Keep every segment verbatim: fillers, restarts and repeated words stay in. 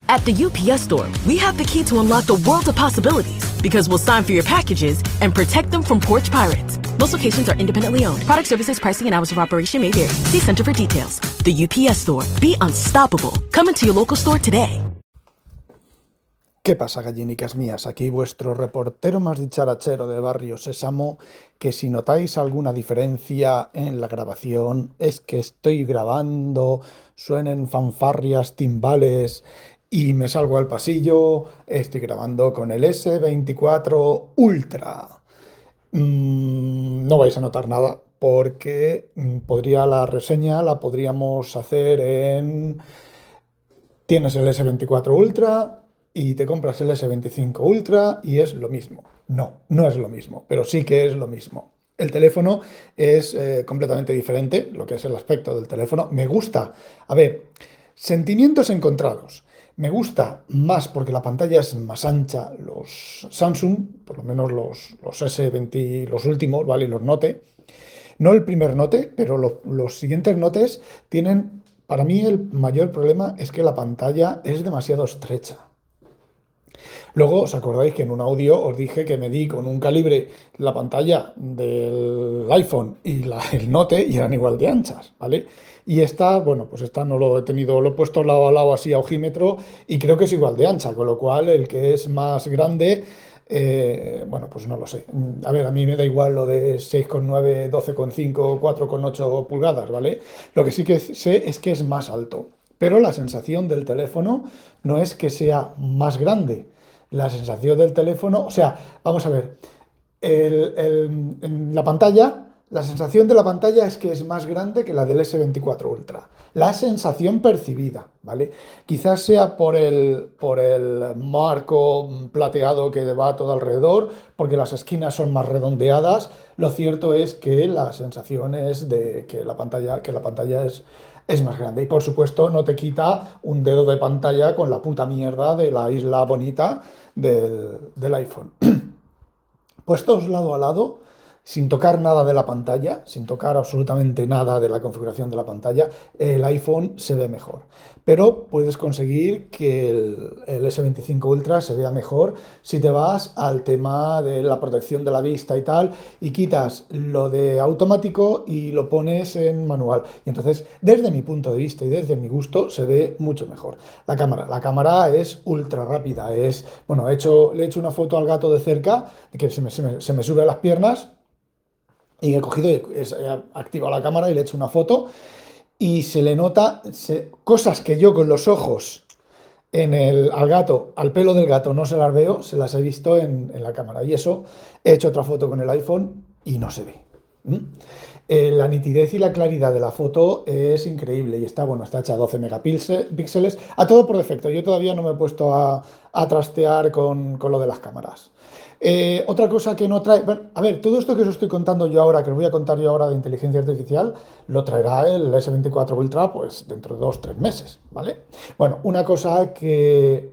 At the U P S Store, we have the key to unlock the world of possibilities because we'll sign for your packages and protect them from porch pirates. Most locations are independently owned. Product services, pricing, and hours of operation may vary. See Center for details. The U P S Store. Be unstoppable. Come into your local store today. ¿Qué pasa, gallinicas mías? Aquí vuestro reportero más dicharachero de Barrio Sésamo, que si notáis alguna diferencia en la grabación es que estoy grabando, suenen fanfarrias, timbales y me salgo al pasillo, estoy grabando con el ese veinticuatro Ultra. Mm, no vais a notar nada porque mm, podría la reseña la podríamos hacer en... Tienes el ese veinticuatro Ultra y te compras el ese veinticinco Ultra y es lo mismo. No, no es lo mismo, pero sí que es lo mismo. El teléfono es eh, completamente diferente, lo que es el aspecto del teléfono. Me gusta, a ver, sentimientos encontrados. Me gusta más porque la pantalla es más ancha. Los Samsung, por lo menos los, los ese veinte, los últimos, ¿vale? Los Note. No el primer Note, pero lo- los siguientes Notes tienen, para mí el mayor problema es que la pantalla es demasiado estrecha. Luego, ¿os acordáis que en un audio os dije que medí con un calibre la pantalla del iPhone y la, el Note y eran igual de anchas, ¿vale? Y esta, bueno, pues esta no lo he tenido, lo he puesto lado a lado así a ojímetro y creo que es igual de ancha, con lo cual el que es más grande, eh, bueno, pues no lo sé. A ver, a mí me da igual lo de seis coma nueve, doce coma cinco, cuatro coma ocho pulgadas, ¿vale? Lo que sí que sé es que es más alto, pero la sensación del teléfono no es que sea más grande. La sensación del teléfono, o sea, vamos a ver, el- el- en la pantalla, la sensación de la pantalla es que es más grande que la del ese veinticuatro Ultra. La sensación percibida, ¿vale? Quizás sea por el, por el marco plateado que va todo alrededor, porque las esquinas son más redondeadas. Lo cierto es que la sensación es de que la pantalla, que la pantalla es, es más grande. Y por supuesto, no te quita un dedo de pantalla con la puta mierda de la isla bonita del, del iPhone. Puestos lado a lado, sin tocar nada de la pantalla, sin tocar absolutamente nada de la configuración de la pantalla, el iPhone se ve mejor. Pero puedes conseguir que el, el ese veinticinco Ultra se vea mejor si te vas al tema de la protección de la vista y tal, y quitas lo de automático y lo pones en manual. Y entonces, desde mi punto de vista y desde mi gusto, se ve mucho mejor. La cámara, la cámara es ultra rápida, es, bueno, he hecho, le he hecho una foto al gato de cerca, que se me, se me- se me sube a las piernas, y he cogido y he he activado la cámara y le he hecho una foto, y se le nota se- cosas que yo con los ojos en el, al gato, al pelo del gato no se las veo, se las he visto en, en la cámara. Y eso, he hecho otra foto con el iPhone y no se ve. ¿Mm? Eh, la nitidez y la claridad de la foto es increíble y está, bueno, está hecha a doce megapíxeles, a todo por defecto. Yo todavía no me he puesto a, a trastear con, con lo de las cámaras. Eh, otra cosa que no trae, bueno, a ver, todo esto que os estoy contando yo ahora, que os voy a contar yo ahora de inteligencia artificial, lo traerá el ese veinticuatro Ultra, pues dentro de dos, o tres meses, ¿vale? Bueno, una cosa que,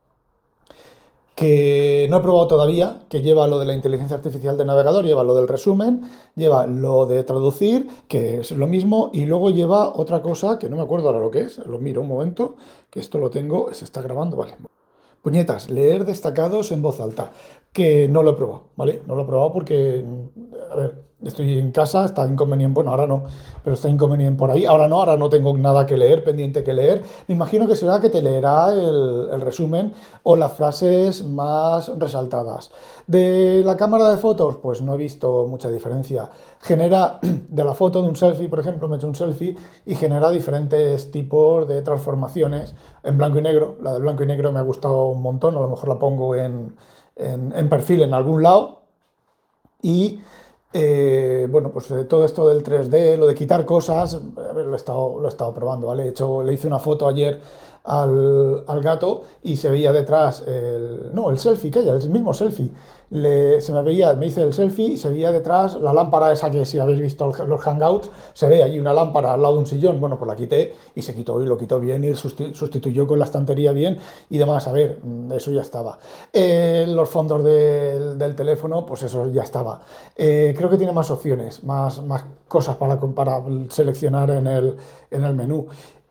que no he probado todavía, que lleva lo de la inteligencia artificial de navegador, lleva lo del resumen, lleva lo de traducir, que es lo mismo, y luego lleva otra cosa que no me acuerdo ahora lo que es, lo miro un momento, que esto lo tengo, se está grabando, vale. Puñetas, leer destacados en voz alta, que no lo he probado, ¿vale? No lo he probado porque, mm, a ver, estoy en casa, está inconveniente, bueno, ahora no, pero está inconveniente por ahí. Ahora no, ahora no tengo nada que leer, pendiente que leer. Me imagino que será que te leerá el, el resumen o las frases más resaltadas. De la cámara de fotos, pues no he visto mucha diferencia. Genera de la foto de un selfie, por ejemplo, me he hecho un selfie y genera diferentes tipos de transformaciones en blanco y negro. La de blanco y negro me ha gustado un montón, a lo mejor la pongo en, en- en perfil en algún lado. Y eh, bueno, pues eh, todo esto del tres D, lo de quitar cosas, a ver, lo he estado, lo he estado probando, ¿vale? He hecho, le hice una foto ayer al, al gato y se veía detrás el, no, el selfie, que el mismo selfie. Le- se me veía, me hice el selfie y se veía detrás la lámpara esa que si habéis visto el- los hangouts, se ve allí una lámpara al lado de un sillón. Bueno, pues la quité y se quitó y lo quitó bien y susti- sustituyó con la estantería bien y demás. A ver, mm, eso ya estaba. Eh, los fondos del, del teléfono, pues eso ya estaba. Eh, creo que tiene más opciones, más, más cosas para, para seleccionar en el, en el menú.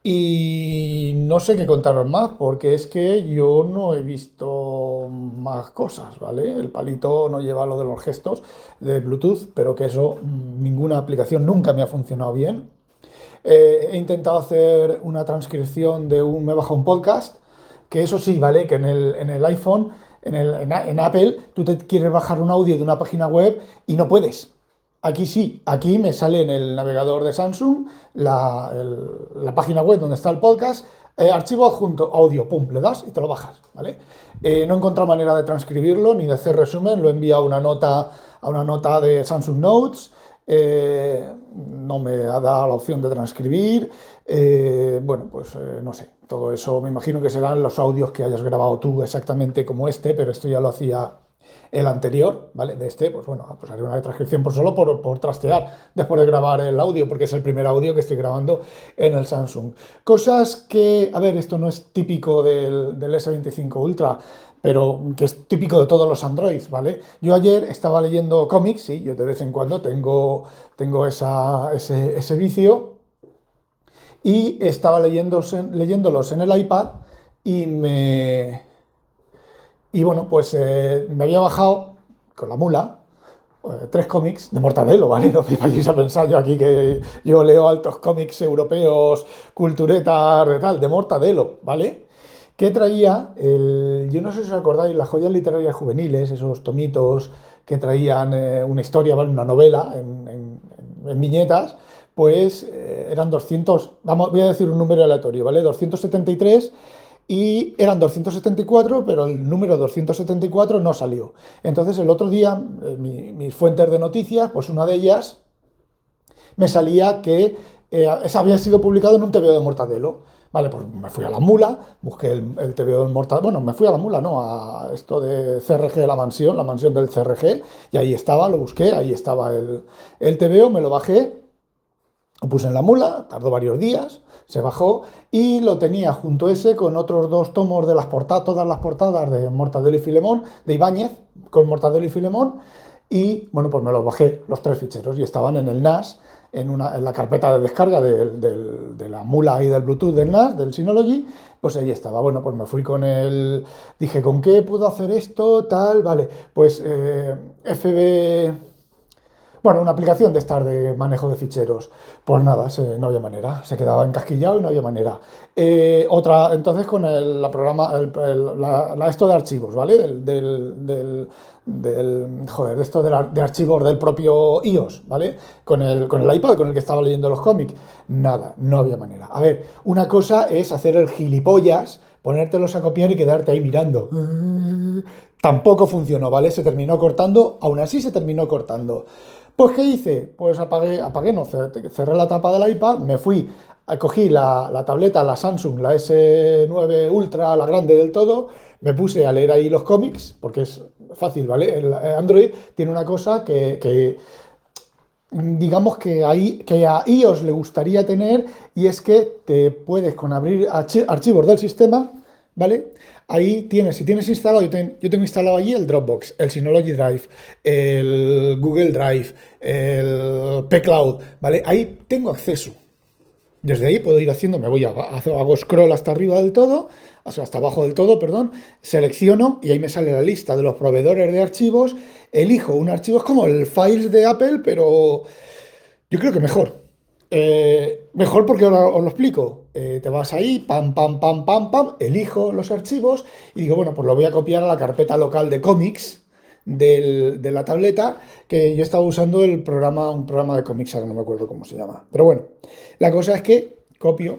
Y no sé qué contaros más, porque es que yo no he visto más cosas, ¿vale? El palito no lleva lo de los gestos de Bluetooth, pero que eso, mm, ninguna aplicación nunca me ha funcionado bien. Eh, he intentado hacer una transcripción de un, me he bajado un podcast, que eso sí, ¿vale? Que en el, en el iPhone, en, el, en, a- en Apple, tú te quieres bajar un audio de una página web y no puedes. Aquí sí, aquí me sale en el navegador de Samsung la, el- la página web donde está el podcast, eh, archivo adjunto, audio, pum, le das y te lo bajas, ¿vale? Eh, no he encontrado manera de transcribirlo ni de hacer resumen, lo he enviado a una nota, a una nota de Samsung Notes, eh, no me ha dado la opción de transcribir, eh, bueno, pues eh, no sé, todo eso me imagino que serán los audios que hayas grabado tú exactamente como este, pero esto ya lo hacía el anterior, ¿vale? De este, pues bueno, pues haré una transcripción por solo por, por trastear después de grabar el audio, porque es el primer audio que estoy grabando en el Samsung. Cosas que, a ver, esto no es típico del, del S veinticinco Ultra, pero que es típico de todos los Androids, ¿vale? Yo ayer estaba leyendo cómics, sí, yo de vez en cuando tengo, tengo esa, ese, ese vicio, y estaba leyéndose- leyéndolos en el iPad y me, y bueno, pues eh, me había bajado con la mula eh, tres cómics de Mortadelo, ¿vale? No me vayáis a pensar yo aquí que yo leo altos cómics europeos, culturetas, de tal, de Mortadelo, ¿vale? Que traía, el, yo no sé si os acordáis, las joyas literarias juveniles, esos tomitos que traían eh, una historia, ¿vale? Una novela en, en- en viñetas, pues eh, eran doscientos, vamos, voy a decir un número aleatorio, ¿vale? Doscientos setenta y tres, y eran doscientos setenta y cuatro, pero el número doscientos setenta y cuatro no salió. Entonces el otro día, eh, mi- mis fuentes de noticias, pues una de ellas me salía que eh, esa había sido publicado en un TVO de Mortadelo. Vale, pues me fui a la mula, busqué el, el TVO de Mortadelo, bueno, me fui a la mula, ¿no? A esto de C R G, la mansión, la mansión del C R G, y ahí estaba, lo busqué, ahí estaba el, el TVO, me lo bajé, lo puse en la mula, tardó varios días, se bajó y lo tenía junto ese con otros dos tomos de las portadas, todas las portadas de Mortadelo y Filemón, de Ibáñez, con Mortadelo y Filemón, y bueno, pues me los bajé, los tres ficheros, y estaban en el N A S, en, una, en la carpeta de descarga del- del- de la mula y del Bluetooth del N A S, del Synology, pues ahí estaba. Bueno, pues me fui con el, dije, ¿con qué puedo hacer esto? Tal, vale, pues eh, F B. Bueno, una aplicación de estar de manejo de ficheros. Pues nada, se- no había manera. Se quedaba encasquillado y no había manera. Eh, otra, entonces con el, la programa, el- el- la, la- esto de archivos, ¿vale? Del, del, del- del- joder, de esto de, la- de archivos del propio iOS, ¿vale? Con el, con el iPad con el que estaba leyendo los cómics. Nada, no había manera. A ver, una cosa es hacer el gilipollas, ponértelos a copiar y quedarte ahí mirando. Tampoco funcionó, ¿vale? Se terminó cortando, aún así se terminó cortando. Pues, ¿qué hice? Pues apagué, apagué, no, cer- cerré la tapa del iPad, me fui, a- cogí la, la tableta, la Samsung, la S nueve Ultra, la grande del todo, me puse a leer ahí los cómics, porque es fácil, ¿vale? El eh, Android tiene una cosa que, que, digamos que, ahí, que a iOS le gustaría tener, y es que te puedes con abrir archi- archivos del sistema, ¿vale? Ahí tienes, si tienes instalado, yo, ten- yo tengo instalado allí el Dropbox, el Synology Drive, el Google Drive, el pCloud, ¿vale? Ahí tengo acceso. Desde ahí puedo ir haciendo, me voy a, hago hago scroll hasta arriba del todo, o sea, hasta abajo del todo, perdón, selecciono y ahí me sale la lista de los proveedores de archivos, elijo un archivo, es como el Files de Apple, pero yo creo que mejor. Eh, mejor porque ahora os lo explico. Eh, te vas ahí, pam, pam, pam, pam, pam, elijo los archivos y digo, bueno, pues lo voy a copiar a la carpeta local de cómics del- de la tableta, que yo estaba usando el programa, un programa de cómics, ahora no me acuerdo cómo se llama. Pero bueno, la cosa es que copio,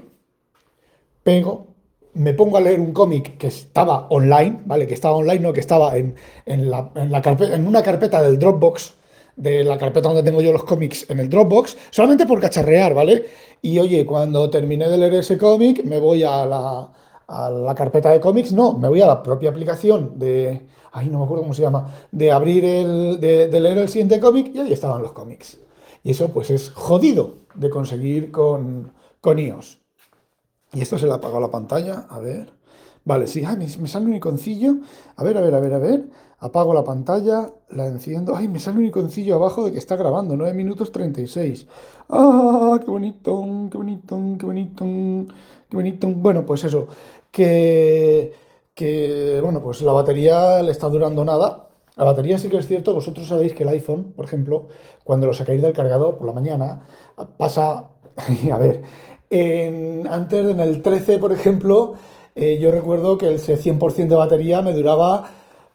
pego, me pongo a leer un cómic que estaba online, ¿vale? Que estaba online, no, que estaba en, en la, en la carpe- en una carpeta del Dropbox, de la carpeta donde tengo yo los cómics en el Dropbox, solamente por cacharrear, ¿vale? Y oye, cuando terminé de leer ese cómic, me voy a la, a la carpeta de cómics, no, me voy a la propia aplicación de, ay, no me acuerdo cómo se llama, de abrir el, de, de leer el siguiente cómic, y ahí estaban los cómics. Y eso pues es jodido de conseguir con, con iOS. Y esto se le ha apagado la pantalla. A ver. Vale, sí, ay, me, me sale un iconcillo. A ver, a ver, a ver, a ver. Apago la pantalla, la enciendo. Ay, me sale un iconcillo abajo de que está grabando, nueve minutos treinta y seis. ¡Ah, qué bonito, qué bonito, qué bonito, qué bonito! Bueno, pues eso, que, que, bueno, pues la batería le está durando nada. La batería sí que es cierto, vosotros sabéis que el iPhone, por ejemplo, cuando lo sacáis del cargador por la mañana, pasa, a ver, en- antes en el trece, por ejemplo, eh, yo recuerdo que el cien por ciento de batería me duraba,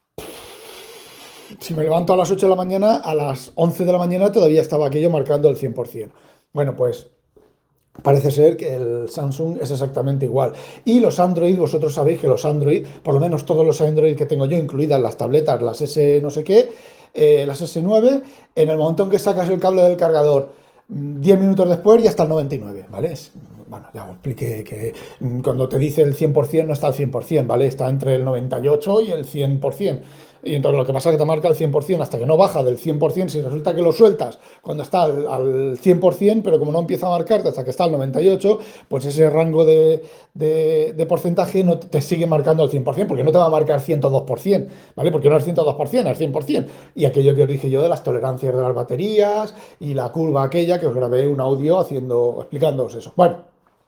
si me levanto a las ocho de la mañana, a las once de la mañana todavía estaba aquello marcando el cien por ciento. Bueno, pues parece ser que el Samsung es exactamente igual. Y los Android, vosotros sabéis que los Android, por lo menos todos los Android que tengo yo, incluidas las tabletas, las S no sé qué, eh, las S nueve, en el momento en que sacas el cable del cargador, mm, diez minutos después ya está el noventa y nueve, ¿vale? Es- bueno, ya os expliqué que mm, cuando te dice el cien por ciento no está al cien por ciento, ¿vale? Está entre el noventa y ocho y el cien por ciento. Y entonces lo que pasa es que te marca el cien por ciento hasta que no baja del cien por ciento. Si resulta que lo sueltas cuando está al, al cien por ciento, pero como no empieza a marcarte hasta que está al noventa y ocho, pues ese rango de, de- de porcentaje no te sigue marcando al cien por ciento, porque no te va a marcar ciento dos por ciento, ¿vale? Porque no es ciento dos por ciento, es cien por ciento. Y aquello que os dije yo de las tolerancias de las baterías y la curva aquella que os grabé un audio haciendo, explicándoos eso. Bueno,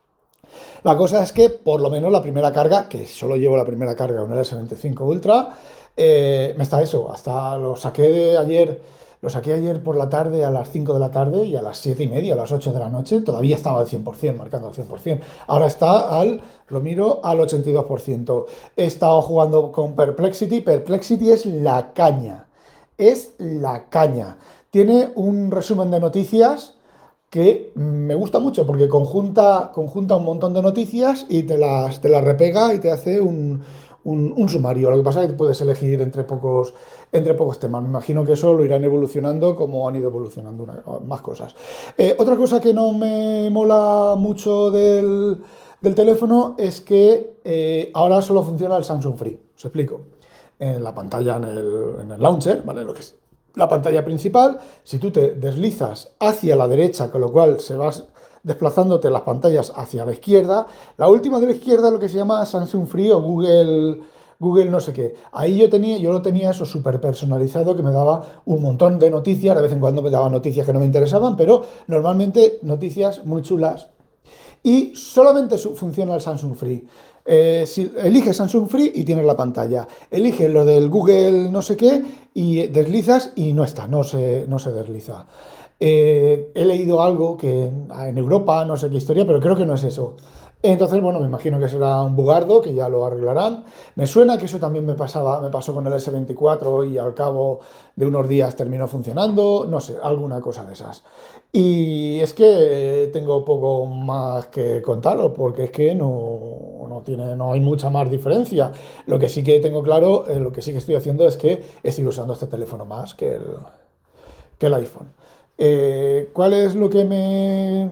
la cosa es que por lo menos la primera carga, que solo llevo la primera carga, un S veinticinco Ultra, eh, me está eso. Hasta lo saqué de ayer, lo saqué ayer por la tarde a las cinco de la tarde y a las siete y media, a las ocho de la noche, todavía estaba al cien por ciento, marcando al cien por ciento. Ahora está al, lo miro, al ochenta y dos por ciento. He estado jugando con Perplexity. Perplexity es la caña. Es la caña. Tiene un resumen de noticias que me gusta mucho porque conjunta, conjunta un montón de noticias y te las, te las repega y te hace un, un- un sumario. Lo que pasa es que puedes elegir entre pocos, entre pocos temas. Me imagino que eso lo irán evolucionando como han ido evolucionando una- más cosas. Eh, otra cosa que no me mola mucho del, del teléfono es que eh, ahora solo funciona el Samsung Free. Os explico. En la pantalla, en el, en el launcher, ¿vale? Lo que es la pantalla principal. Si tú te deslizas hacia la derecha, con lo cual se vas desplazándote las pantallas hacia la izquierda, la última de la izquierda es lo que se llama Samsung Free o Google, Google no sé qué. Ahí yo tenía, yo lo tenía eso súper personalizado que me daba un montón de noticias, de vez en cuando me daba noticias que no me interesaban, pero normalmente noticias muy chulas y solamente su- funciona el Samsung Free. Eh, si eliges Samsung Free y tienes la pantalla, eliges lo del Google no sé qué y deslizas y no está, no se, no se desliza. Eh, he leído algo que en, en Europa, no sé qué historia, pero creo que no es eso. Entonces, bueno, me imagino que será un bugardo, que ya lo arreglarán. Me suena que eso también me pasaba, me pasó con el S veinticuatro y al cabo de unos días terminó funcionando, no sé, alguna cosa de esas. Y es que tengo poco más que contaros, porque es que no, no tiene, no hay mucha más diferencia. Lo que sí que tengo claro, eh, lo que sí que estoy haciendo es que estoy usando este teléfono más que el, que el iPhone. Eh, ¿cuál es lo que me,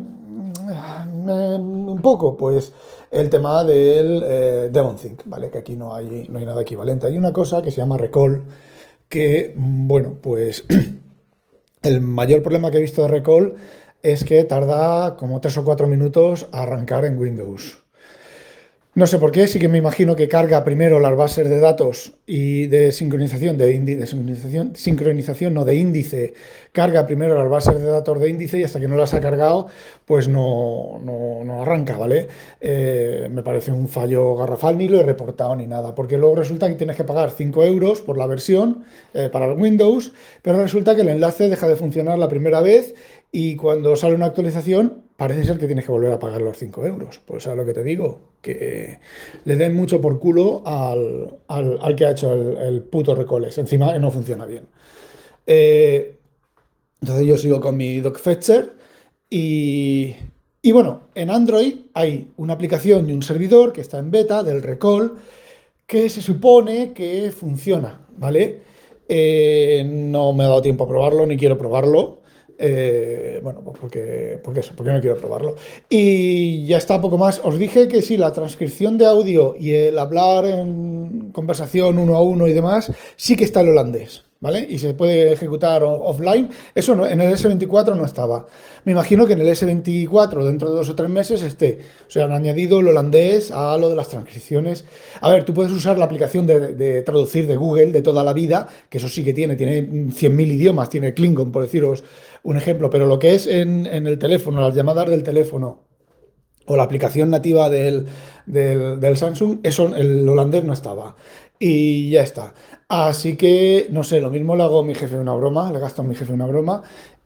me- un poco? Pues el tema del eh, DevonThink, ¿vale? Que aquí no hay, no hay nada equivalente. Hay una cosa que se llama Recall, que, mm, bueno, pues el mayor problema que he visto de Recall es que tarda como tres o cuatro minutos a arrancar en Windows. No sé por qué, sí que me imagino que carga primero las bases de datos y de sincronización, de, indi- de sincronización, sincronización, no de índice, carga primero las bases de datos de índice y hasta que no las ha cargado, pues no, no, no arranca, ¿vale? Eh, me parece un fallo garrafal, ni lo he reportado ni nada, porque luego resulta que tienes que pagar cinco euros por la versión eh, para el Windows, pero resulta que el enlace deja de funcionar la primera vez y cuando sale una actualización, parece ser que tienes que volver a pagar los cinco euros. Pues a lo que te digo, que le den mucho por culo al, al- al que ha hecho el, el puto Recoles. Encima no funciona bien. Eh, entonces yo sigo con mi DocFetcher y, y bueno, en Android hay una aplicación y un servidor que está en beta del Recall que se supone que funciona, ¿vale? Eh, no me ha dado tiempo a probarlo, ni quiero probarlo. Eh, bueno, pues porque, porque eso, porque no quiero probarlo. Y ya está, poco más. Os dije que sí, la transcripción de audio y el hablar en conversación uno a uno y demás, sí que está el holandés, ¿vale? Y se puede ejecutar o- offline. Eso no- en el ese veinticuatro no estaba. Me imagino que en el ese veinticuatro, dentro de dos o tres meses, esté. O sea, han añadido el holandés a lo de las transcripciones. A ver, tú puedes usar la aplicación de, de traducir de Google de toda la vida, que eso sí que tiene, tiene cien mil idiomas, tiene Klingon, por deciros un ejemplo, pero lo que es en, en el teléfono, las llamadas del teléfono o la aplicación nativa del, del, del Samsung, eso el holandés no estaba. Y ya está. Así que, no sé, lo mismo le hago a mi jefe una broma, le gasto a mi jefe una broma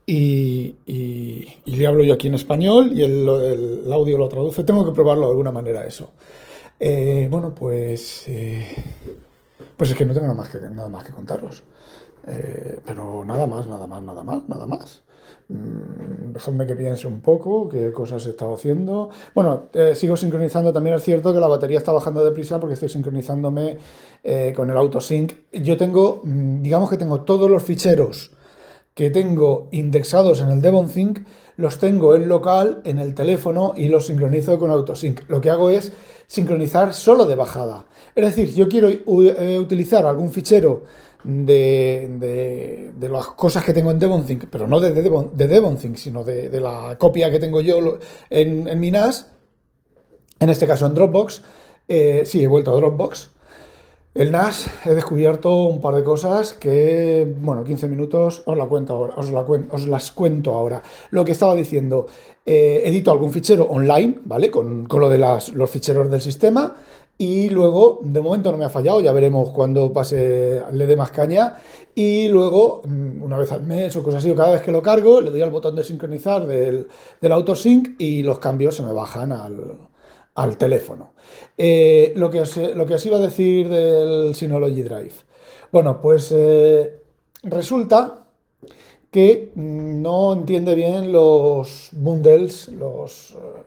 y, y- y le hablo yo aquí en español y el, el audio lo traduce. Tengo que probarlo de alguna manera eso. Eh, bueno, pues, eh, pues es que no tengo nada más que, nada más que contaros. Eh, pero nada más, nada más, nada más, nada más. Mm, Dejadme que piense un poco qué cosas he estado haciendo. Bueno, eh, sigo sincronizando. También es cierto que la batería está bajando deprisa porque estoy sincronizándome eh, con el AutoSync. Yo tengo, mm, digamos que tengo todos los ficheros que tengo indexados en el DevonSync, los tengo en local, en el teléfono y los sincronizo con AutoSync. Lo que hago es sincronizar solo de bajada. Es decir, yo quiero u- eh, utilizar algún fichero de, de- de las cosas que tengo en DevonSync, pero no de, Devon, de DevonSync, sino de, de la copia que tengo yo lo- en, en mi N A S, en este caso en Dropbox. Eh, sí, he vuelto a Dropbox. El N A S, he descubierto un par de cosas que, bueno, quince minutos, os la cuento ahora, os, la cuen- os las cuento ahora. Lo que estaba diciendo, eh, edito algún fichero online, ¿vale? Con, con lo de las- los ficheros del sistema y luego, de momento no me ha fallado, ya veremos cuando pase, le dé más caña. Y luego, mm, una vez al mes o cosas así, o cada vez que lo cargo, le doy al botón de sincronizar del, del AutoSync y los cambios se me bajan al, al teléfono. Eh, lo que os, lo que os iba a decir del Synology Drive. Bueno, pues eh, resulta que mm, no entiende bien los bundles, los, eh,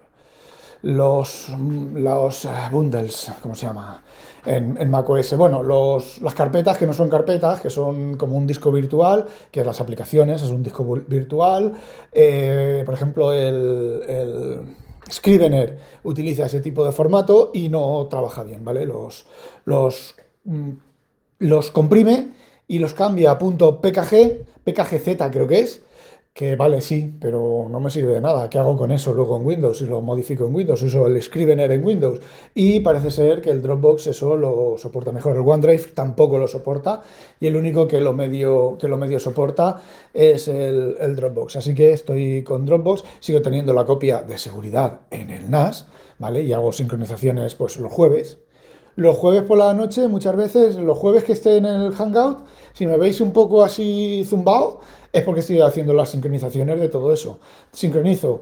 los, mm, los eh, bundles, ¿cómo se llama? En, en macOS. Bueno, los, las carpetas que no son carpetas, que son como un disco virtual, que es las aplicaciones, es un disco vu- virtual. Eh, por ejemplo, el, el Scrivener utiliza ese tipo de formato y no trabaja bien, ¿vale? Los, los, mm, los comprime y los cambia a punto .pkg, pkgz creo que es, que vale, sí, pero no me sirve de nada. ¿Qué hago con eso luego en Windows? Si lo modifico en Windows, uso el Scrivener en Windows. Y parece ser que el Dropbox eso lo soporta mejor. El OneDrive tampoco lo soporta y el único que lo medio, que lo medio soporta es el, el Dropbox. Así que estoy con Dropbox, sigo teniendo la copia de seguridad en el N A S, ¿vale? Y hago sincronizaciones pues los jueves. Los jueves por la noche, muchas veces, los jueves que esté en el Hangout, si me veis un poco así zumbado, es porque estoy haciendo las sincronizaciones de todo eso. Sincronizo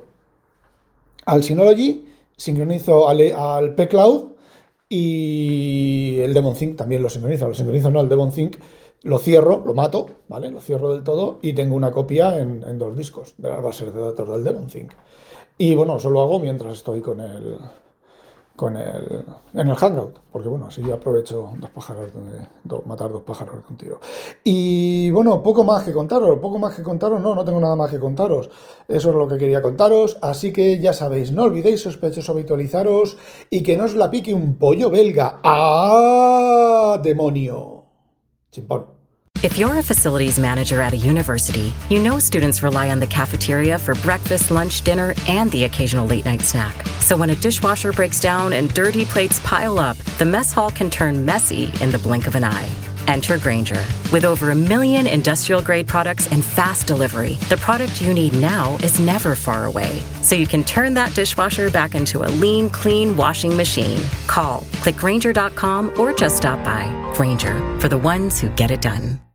al Synology, sincronizo al, al pCloud y el DevonSync también lo sincronizo. Lo sincronizo no, el DevonSync lo cierro, lo mato, ¿vale? Lo cierro del todo y tengo una copia en, en dos discos de las bases de datos del DevonSync. Y bueno, eso lo hago mientras estoy con el, con el, en el Hangout, porque bueno, así aprovecho dos pájaros de, do- matar dos pájaros de un tiro. Y bueno, poco más que contaros, poco más que contaros, no, no tengo nada más que contaros. Eso es lo que quería contaros, así que ya sabéis, no olvidéis sospechosos habitualizaros y que no os la pique un pollo belga. ¡Ah, demonio! Chimpón. If you're a facilities manager at a university, you know students rely on the cafeteria for breakfast, lunch, dinner, and the occasional late night snack. So when a dishwasher breaks down and dirty plates pile up, the mess hall can turn messy in the blink of an eye. Enter Granger. With over a million industrial grade products and fast delivery, the product you need now is never far away. So you can turn that dishwasher back into a lean, clean washing machine. Call, click Granger dot com, or just stop by. Granger, for the ones who get it done.